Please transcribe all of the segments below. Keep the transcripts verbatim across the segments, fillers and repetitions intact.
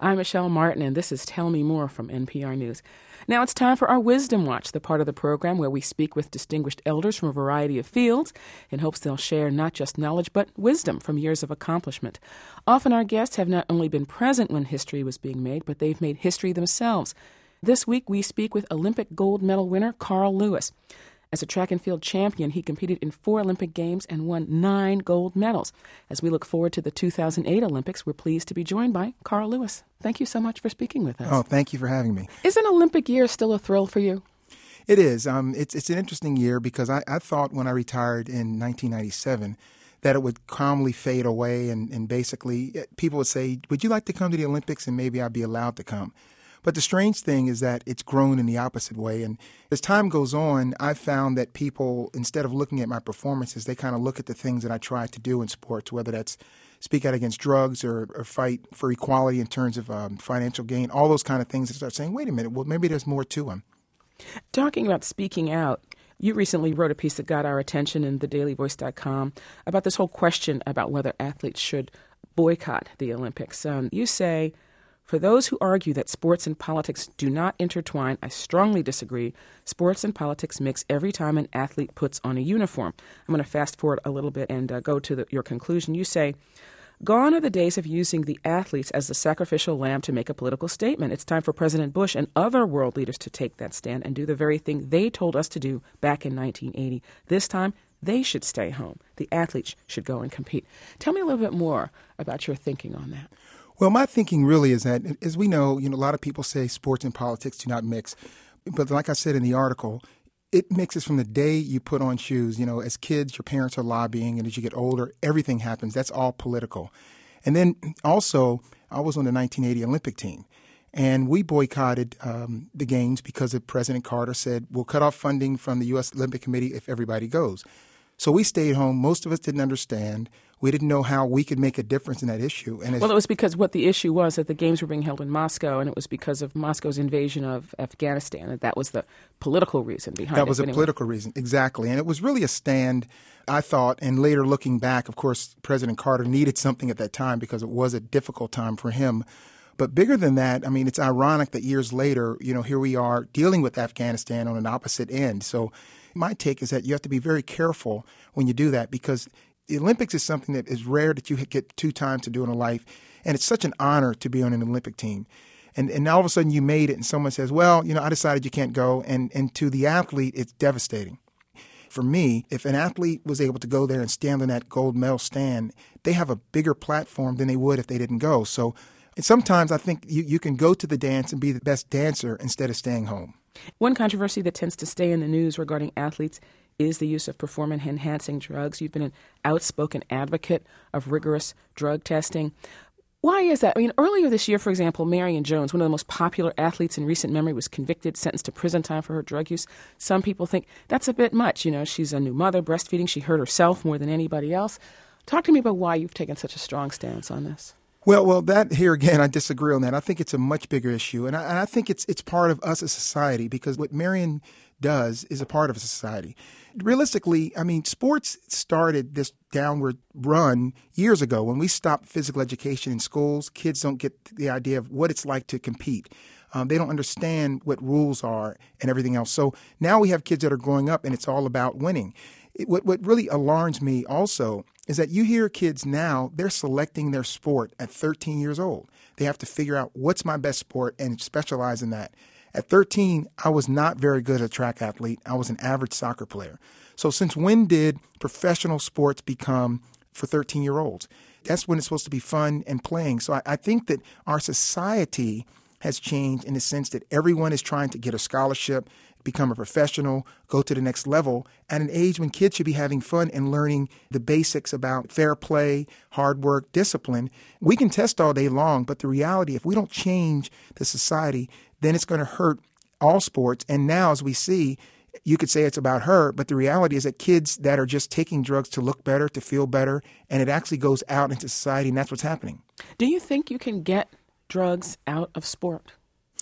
I'm Michelle Martin, and this is Tell Me More from N P R News. Now it's time for our Wisdom Watch, the part of the program where we speak with distinguished elders from a variety of fields in hopes they'll share not just knowledge, but wisdom from years of accomplishment. Often our guests have not only been present when history was being made, but they've made history themselves. This week we speak with Olympic gold medal winner Carl Lewis. As a track and field champion, he competed in four Olympic Games and won nine gold medals. As we look forward to the two thousand eight Olympics, we're pleased to be joined by Carl Lewis. Thank you so much for speaking with us. Oh, thank you for having me. Is an Olympic year still a thrill for you? It is. Um, it's it's an interesting year because I, I thought when I retired in nineteen ninety-seven that it would calmly fade away and, and basically people would say, would you like to come to the Olympics? And maybe I'd be allowed to come. But the strange thing is that it's grown in the opposite way. And as time goes on, I've found that people, instead of looking at my performances, they kind of look at the things that I try to do in sports, whether that's speak out against drugs or, or fight for equality in terms of um, financial gain, all those kind of things, and start saying, wait a minute, well, maybe there's more to them. Talking about speaking out, you recently wrote a piece that got our attention in the daily voice dot com about this whole question about whether athletes should boycott the Olympics. Um, you say, for those who argue that sports and politics do not intertwine, I strongly disagree. Sports and politics mix every time an athlete puts on a uniform. I'm going to fast forward a little bit and uh, go to the, your conclusion. You say, gone are the days of using the athletes as the sacrificial lamb to make a political statement. It's time for President Bush and other world leaders to take that stand and do the very thing they told us to do back in nineteen eighty. This time, they should stay home. The athletes should go and compete. Tell me a little bit more about your thinking on that. Well, my thinking really is that, as we know, you know, a lot of people say sports and politics do not mix. But like I said in the article, it mixes from the day you put on shoes. You know, as kids, your parents are lobbying, and as you get older, everything happens. That's all political. And then also, I was on the nineteen eighty Olympic team, and we boycotted um, the games because of President Carter said, we'll cut off funding from the U S Olympic Committee if everybody goes. So we stayed home. Most of us didn't understand. We didn't know how we could make a difference in that issue. And well, it was because what the issue was that the games were being held in Moscow, and it was because of Moscow's invasion of Afghanistan. And that was the political reason behind it. That was a political reason, exactly. And it was really a stand, I thought, and later looking back, of course, President Carter needed something at that time because it was a difficult time for him. But bigger than that, I mean, it's ironic that years later, you know, here we are dealing with Afghanistan on an opposite end. So my take is that you have to be very careful when you do that because the Olympics is something that is rare that you get two times to do in a life. And it's such an honor to be on an Olympic team. And and all of a sudden you made it and someone says, well, you know, I decided you can't go. And, and to the athlete, it's devastating. For me, if an athlete was able to go there and stand on that gold medal stand, they have a bigger platform than they would if they didn't go. So and sometimes I think you, you can go to the dance and be the best dancer instead of staying home. One controversy that tends to stay in the news regarding athletes is the use of performance-enhancing drugs. You've been an outspoken advocate of rigorous drug testing. Why is that? I mean, earlier this year, for example, Marion Jones, one of the most popular athletes in recent memory, was convicted, sentenced to prison time for her drug use. Some people think that's a bit much. You know, she's a new mother, breastfeeding. She hurt herself more than anybody else. Talk to me about why you've taken such a strong stance on this. Well, well, that here again, I disagree on that. I think it's a much bigger issue, and I, and I think it's it's part of us as society because what Marion does is a part of a society. Realistically, I mean, sports started this downward run years ago when we stopped physical education in schools. Kids don't get the idea of what it's like to compete. Um, they don't understand what rules are and everything else. So now we have kids that are growing up, and it's all about winning. It, what what really alarms me also is that you hear kids now, they're selecting their sport at thirteen years old. They have to figure out what's my best sport and specialize in that. At thirteen, I was not very good as a track athlete. I was an average soccer player. So since when did professional sports become for thirteen-year-olds? That's when it's supposed to be fun and playing. So I, I think that our society has changed in the sense that everyone is trying to get a scholarship, become a professional, go to the next level at an age when kids should be having fun and learning the basics about fair play, hard work, discipline. We can test all day long, but the reality, if we don't change the society, then it's going to hurt all sports. And now, as we see, you could say it's about her, but the reality is that kids that are just taking drugs to look better, to feel better, and it actually goes out into society, and that's what's happening. Do you think you can get drugs out of sport?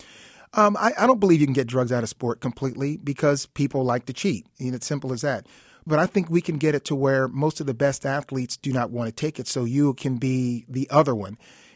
Um, I, I don't believe you can get drugs out of sport completely because people like to cheat. You know, it's simple as that. But I think we can get it to where most of the best athletes do not want to take it, so you can be the other one.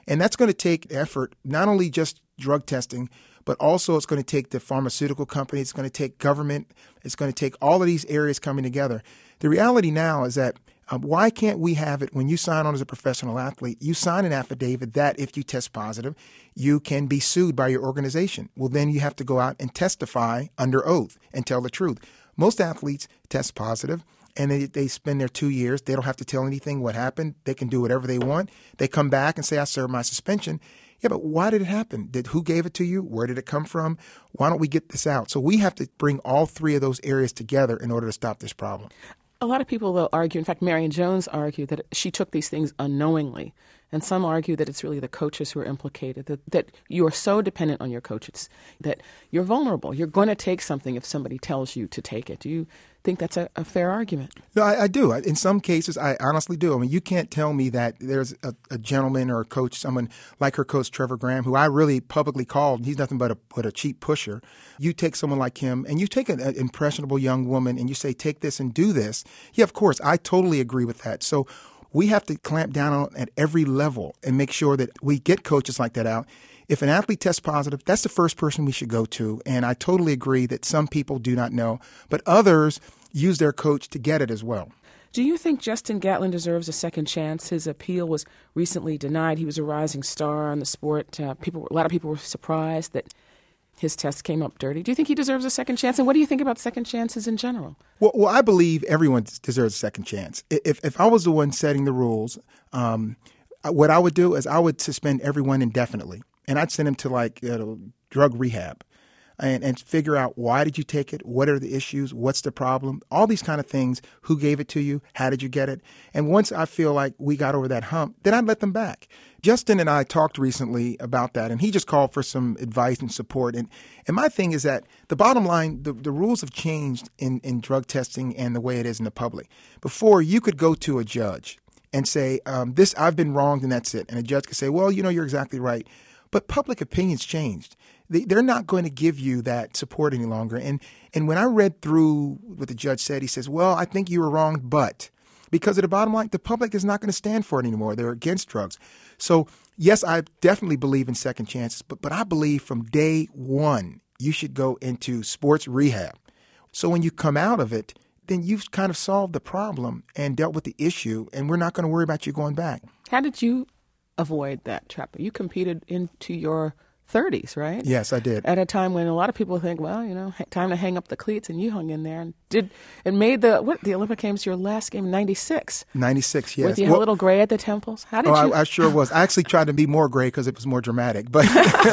And that's going to take effort, not only just drug testing, but also it's going to take the pharmaceutical companies, it's going to take government, it's going to take all of these areas coming together. The reality now is that um, why can't we have it when you sign on as a professional athlete, you sign an affidavit that if you test positive, you can be sued by your organization. Well, then you have to go out and testify under oath and tell the truth. Most athletes test positive and they, they spend their two years. They don't have to tell anything what happened. They can do whatever they want. They come back and say, I served my suspension. Yeah, but why did it happen? Did who gave it to you? Where did it come from? Why don't we get this out? So we have to bring all three of those areas together in order to stop this problem. A lot of people, though, argue, in fact, Marion Jones argued that she took these things unknowingly. And some argue that it's really the coaches who are implicated, that, that you are so dependent on your coaches, that you're vulnerable. You're going to take something if somebody tells you to take it. Do you think that's a, a fair argument? No, I, I do. In some cases, I honestly do. I mean, you can't tell me that there's a, a gentleman or a coach, someone like her coach, Trevor Graham, who I really publicly called. He's nothing but a, but a cheap pusher. You take someone like him and you take an, an impressionable young woman and you say, take this and do this. Yeah, of course, I totally agree with that. So we have to clamp down on at every level and make sure that we get coaches like that out. If an athlete tests positive, that's the first person we should go to. And I totally agree that some people do not know, but others use their coach to get it as well. Do you think Justin Gatlin deserves a second chance? His appeal was recently denied. He was a rising star on the sport. Uh, people, a lot of people were surprised that his test came up dirty. Do you think he deserves a second chance? And what do you think about second chances in general? Well, well I believe everyone deserves a second chance. If if I was the one setting the rules, um, what I would do is I would suspend everyone indefinitely. And I'd send him to like you know, drug rehab and, and figure out why did you take it? What are the issues? What's the problem? All these kind of things. Who gave it to you? How did you get it? And once I feel like we got over that hump, then I'd let them back. Justin and I talked recently about that, and he just called for some advice and support. And and my thing is that the bottom line, the, the rules have changed in, in drug testing and the way it is in the public. Before, you could go to a judge and say, um, this, I've been wronged, and that's it. And a judge could say, well, you know, you're exactly right. But public opinion's changed. They, they're not going to give you that support any longer. And and when I read through what the judge said, he says, well, I think you were wrong, but because of the bottom line, the public is not going to stand for it anymore. They're against drugs. So, yes, I definitely believe in second chances, but, but I believe from day one, you should go into sports rehab. So when you come out of it, then you've kind of solved the problem and dealt with the issue, and we're not going to worry about you going back. How did you avoid that trap? You competed into your thirties, right? Yes, I did. At a time when a lot of people think, well, you know, time to hang up the cleats, and you hung in there and did and made the what the Olympic Games your last game, ninety-six. ninety-six, yes. Was you well, a little gray at the temples? How did oh, you? I, I sure was. I actually tried to be more gray because it was more dramatic, but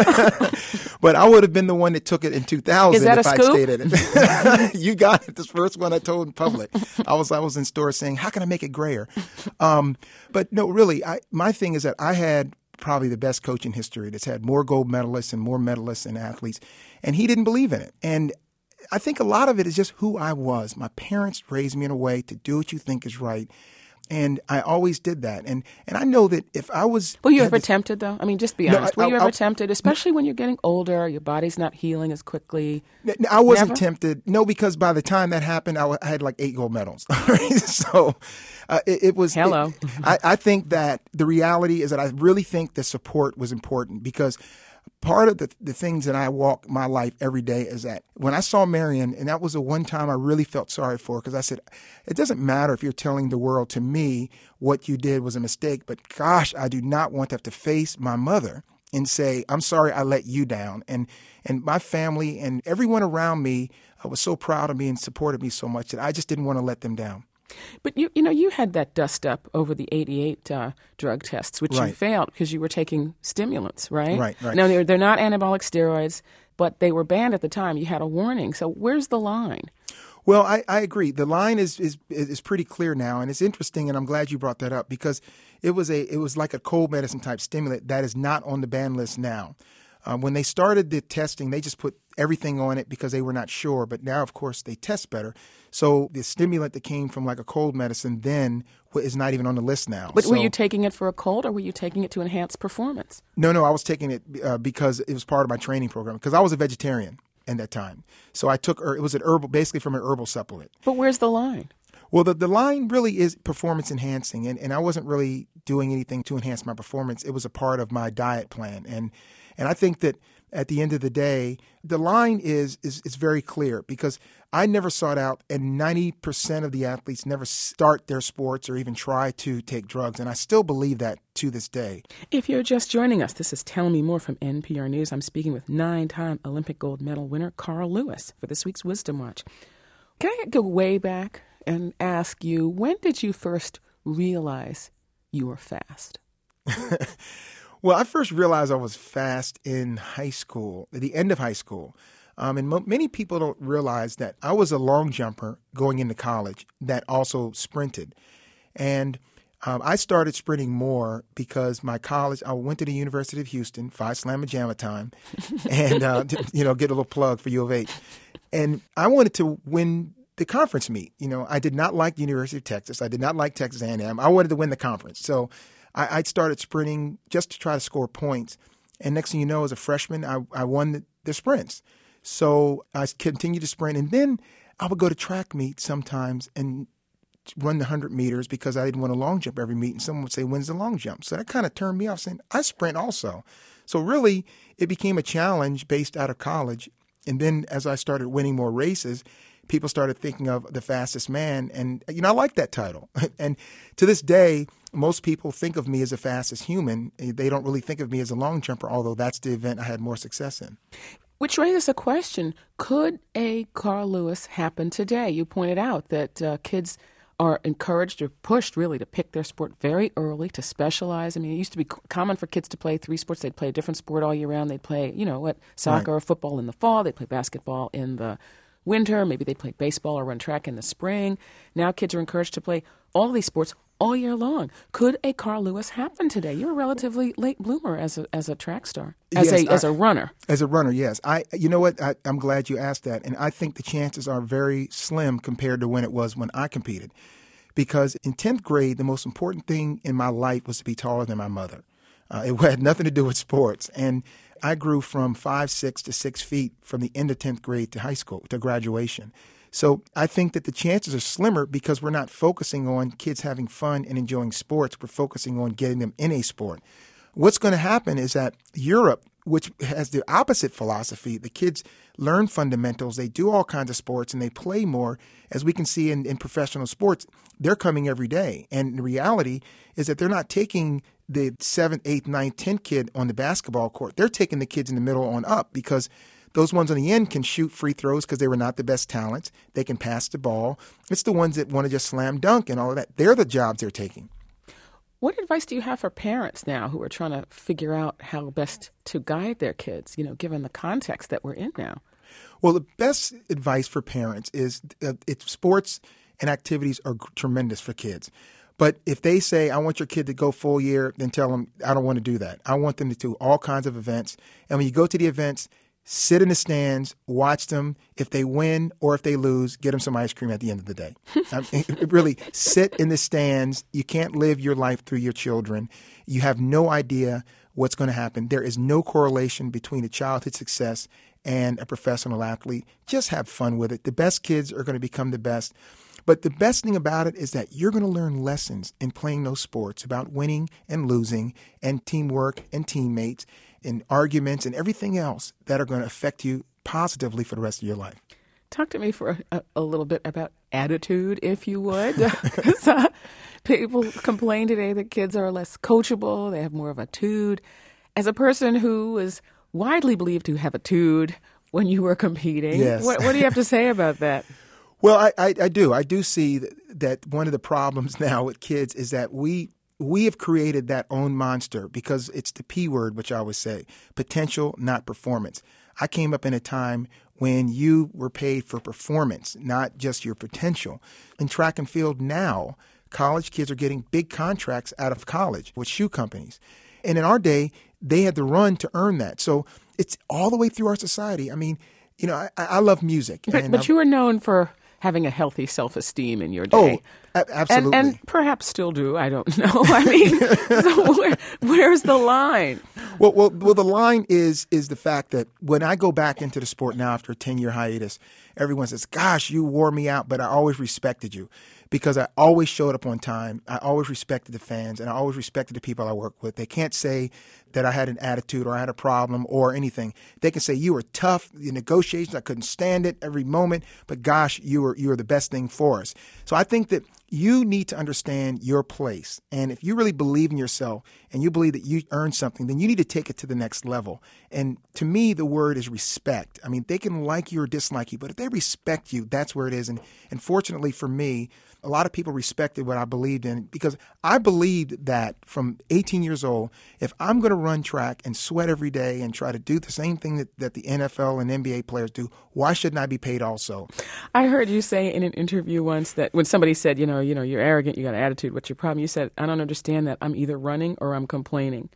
but I would have been the one that took it in two thousand Is that if a I'd scoop? stayed in it. You got it. This first one I told in public. I was I was in stores saying, how can I make it grayer? Um, but no, really, I, my thing is that I had probably the best coach in history that's had more gold medalists and more medalists and athletes. And he didn't believe in it. And I think a lot of it is just who I was. My parents raised me in a way to do what you think is right. And I always did that. And and I know that if I was... Were you ever this, tempted, though? I mean, just be honest. No, I, Were you I, ever I, tempted, especially when you're getting older, your body's not healing as quickly? I wasn't Never? tempted. No, because by the time that happened, I, I had like eight gold medals. So uh, it, it was... Hello. It, I, I think that the reality is that I really think the support was important because part of the, the things that I walk my life every day is that when I saw Marion, and that was the one time I really felt sorry for, because I said, it doesn't matter if you're telling the world, to me, what you did was a mistake, but gosh, I do not want to have to face my mother and say, I'm sorry I let you down. And and my family and everyone around me uh, was so proud of me and supported me so much that I just didn't want to let them down. But, you you know, you had that dust up over the eighty-eight uh, drug tests, which Right. you failed because you were taking stimulants, right? Right, right. Now, they're, they're not anabolic steroids, but they were banned at the time. You had a warning. So where's the line? Well, I, I agree. The line is, is is pretty clear now, and it's interesting, and I'm glad you brought that up because it was a it was like a cold medicine type stimulant that is not on the ban list now. Um, when they started the testing, they just put everything on it because they were not sure. But now, of course, they test better. So the stimulant that came from like a cold medicine then is not even on the list now. But so, were you taking it for a cold, or were you taking it to enhance performance? No, no, I was taking it uh, because it was part of my training program because I was a vegetarian at that time. So I took, it was an herbal, basically from an herbal supplement. But where's the line? Well, the, the line really is performance enhancing, and, and I wasn't really doing anything to enhance my performance. It was a part of my diet plan. And and I think that at the end of the day, the line is is, is very clear because I never sought out, and ninety percent of the athletes never start their sports or even try to take drugs. And I still believe that to this day. If you're just joining us, this is Tell Me More from N P R News. I'm speaking with nine-time Olympic gold medal winner Carl Lewis for this week's Wisdom Watch. Can I go way back and ask you, when did you first realize you were fast? Well, I first realized I was fast in high school, at the end of high school. Um, and mo- many people don't realize that I was a long jumper going into college that also sprinted. And um, I started sprinting more because my college, I went to the University of Houston, Phi Slamma Jamma time, and, uh, you know, get a little plug for U of H. And I wanted to win the conference meet. You know, I did not like the University of Texas. I did not like Texas A and M. I wanted to win the conference. So I, I started sprinting just to try to score points. And next thing you know, as a freshman, I, I won the, the sprints. So I continued to sprint. And then I would go to track meets sometimes and run the one hundred meters because I didn't want to long jump every meet. And someone would say, when's the long jump? So that kind of turned me off, saying, I sprint also. So really, it became a challenge based out of college. And then as I started winning more races, people started thinking of the fastest man. And, you know, I like that title. And to this day, most people think of me as the fastest human. They don't really think of me as a long jumper, although that's the event I had more success in. Which raises a question. Could a Carl Lewis happen today? You pointed out that uh, kids are encouraged or pushed, really, to pick their sport very early, to specialize. I mean, it used to be common for kids to play three sports. They'd play a different sport all year round. They'd play, you know, what, soccer Right. or football in the fall. They'd play basketball in the winter. Maybe they'd play baseball or run track in the spring. Now kids are encouraged to play all these sports all year long. Could a Carl Lewis happen today? You're a relatively late bloomer as a as a track star, as Yes, a as I- a runner. As a runner, yes. I, you know what? I, I'm glad you asked that. And I think the chances are very slim compared to when it was when I competed. Because in tenth grade, the most important thing in my life was to be taller than my mother. Uh, it had nothing to do with sports. And I grew from five six to six feet from the end of tenth grade to high school, to graduation. So I think that the chances are slimmer because we're not focusing on kids having fun and enjoying sports. We're focusing on getting them in a sport. What's going to happen is that Europe, which has the opposite philosophy, the kids learn fundamentals, they do all kinds of sports, and they play more. As we can see in, in professional sports, they're coming every day. And the reality is that they're not taking the seventh, eighth, ninth, tenth kid on the basketball court. They're taking the kids in the middle on up because those ones on the end can shoot free throws because they were not the best talents. They can pass the ball. It's the ones that want to just slam dunk and all of that. They're the jobs they're taking. What advice do you have for parents now who are trying to figure out how best to guide their kids, you know, given the context that we're in now? Well, the best advice for parents is uh, it's sports and activities are g- tremendous for kids. But if they say, I want your kid to go full year, then tell them, I don't want to do that. I want them to do all kinds of events. And when you go to the events, sit in the stands, watch them. If they win or if they lose, get them some ice cream at the end of the day. I mean, really, sit in the stands. You can't live your life through your children. You have no idea what's going to happen. There is no correlation between a childhood success and a professional athlete. Just have fun with it. The best kids are going to become the best. But the best thing about it is that you're going to learn lessons in playing those sports about winning and losing and teamwork and teammates and arguments and everything else that are going to affect you positively for the rest of your life. Talk to me for a, a little bit about attitude, if you would. 'Cause, uh, people complain today that kids are less coachable. They have more of a tude. As a person who is widely believed to have a tude when you were competing, Yes. what, what do you have to say about that? Well, I, I, I do. I do see that, that one of the problems now with kids is that we we have created that own monster because it's the P word, which I always say, potential, not performance. I came up in a time when you were paid for performance, not just your potential. In track and field now, college kids are getting big contracts out of college with shoe companies. And in our day, they had to run to earn that. So it's all the way through our society. I mean, you know, I, I love music. But, and but I've- you were known for having a healthy self-esteem in your Oh, day. a- absolutely. And, and perhaps still do. I don't know. I mean, so where, where's the line? Well, well, well. The line is is the fact that when I go back into the sport now after a ten year hiatus, everyone says, "Gosh, you wore me out," but I always respected you because I always showed up on time. I always respected the fans, and I always respected the people I work with. They can't say that I had an attitude or I had a problem or anything. They can say you were tough, the negotiations, I couldn't stand it every moment, but gosh, you were you were the best thing for us. So I think that you need to understand your place. And if you really believe in yourself and you believe that you earned something, then you need to take it to the next level. And to me, the word is respect. I mean, they can like you or dislike you, but if they respect you, that's where it is. And, and fortunately for me, a lot of people respected what I believed in, because I believed that from eighteen years old, if I'm going to run track and sweat every day and try to do the same thing that, that the N F L and N B A players do, why shouldn't I be paid also? I heard you say in an interview once that when somebody said, you know, you know, you're arrogant, you got an attitude, what's your problem? You said, I don't understand that. I'm either running or I'm complaining.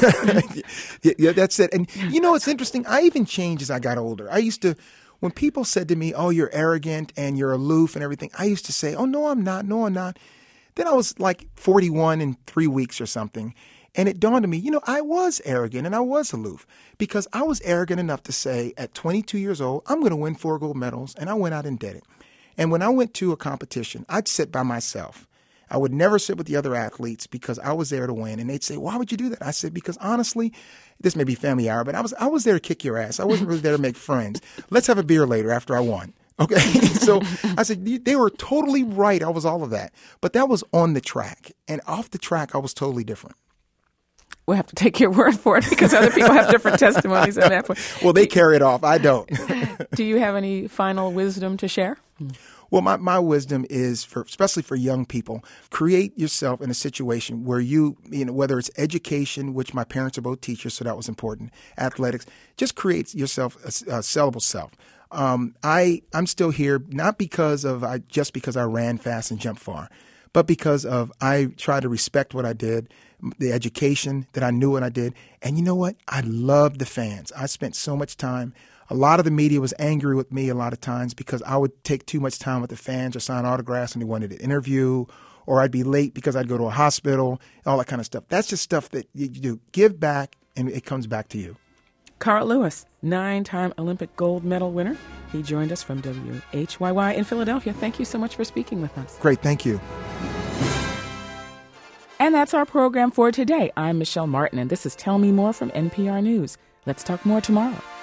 yeah, yeah, that's it. And, you know, it's interesting. I even changed as I got older. I used to, when people said to me, oh, you're arrogant and you're aloof and everything, I used to say, oh, no, I'm not. No, I'm not. Then I was like forty-one in three weeks or something. And it dawned on me, you know, I was arrogant and I was aloof, because I was arrogant enough to say at twenty-two years old, I'm going to win four gold medals. And I went out and did it. And when I went to a competition, I'd sit by myself. I would never sit with the other athletes because I was there to win. And they'd say, why would you do that? I said, because honestly, this may be family hour, but I was I was there to kick your ass. I wasn't really there to make friends. Let's have a beer later after I won. Okay. So I said, they were totally right. I was all of that. But that was on the track. And off the track, I was totally different. We'll have to take your word for it, because other people have different testimonies at that point. Well, they carry it off. I don't. Do you have any final wisdom to share? Well, my, my wisdom is, for especially for young people, create yourself in a situation where you, you know, whether it's education, which my parents are both teachers, so that was important, athletics, just create yourself a, a sellable self. Um, I, I'm still here, not because of, I just because I ran fast and jumped far, but because of I try to respect what I did, the education that I knew what I did. And you know what? I loved the fans. I spent so much time. A lot of the media was angry with me a lot of times because I would take too much time with the fans or sign autographs and they wanted an interview, or I'd be late because I'd go to a hospital, all that kind of stuff. That's just stuff that you do. Give back and it comes back to you. Carl Lewis, nine-time Olympic gold medal winner. He joined us from W H Y Y in Philadelphia. Thank you so much for speaking with us. Great. Thank you. And that's our program for today. I'm Michelle Martin, and this is Tell Me More from N P R News. Let's talk more tomorrow.